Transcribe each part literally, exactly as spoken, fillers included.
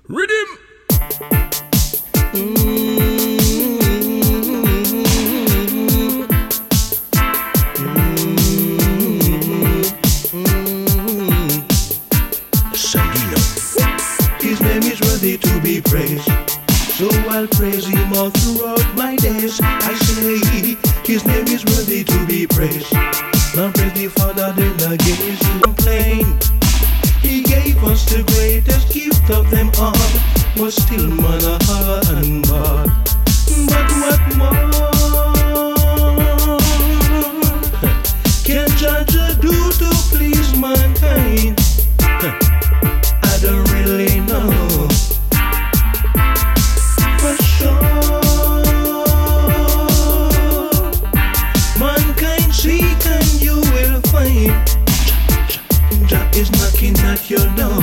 Rhythm. Sandino. His name is worthy to be praised, so I'll praise him all throughout my days. I say, his name is worthy to be praised. Now praise the Father, then again you complain. He gave us the greatest gift of them all, was still manna, holler and ball. But what more can Jah do to please mankind? I don't really know. For sure, mankind seek and you will find Jah is knocking at your door.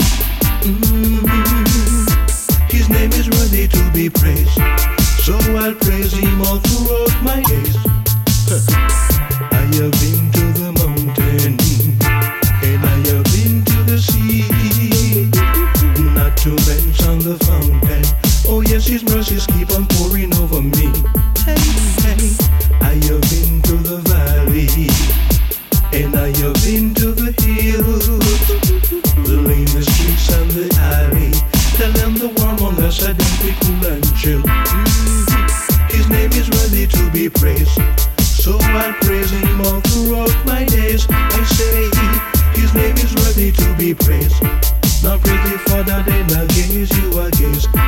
Mm-hmm. His name is worthy to be praised, so I'll praise him all throughout my days. I have been to the mountain, and I have been to the sea, not to mention the fountain. Oh yes, his mercies keep on pouring over me. Hey, hey. I have been to the valley, and I have been to the hills, the lane, the streets and the alley. Tell them the warm on the side and be cool and chill. Mm-hmm. His name is worthy to be praised, so I'll praise him all throughout my days. I say, his name is worthy to be praised. Now praise the Father, then I gaze you against.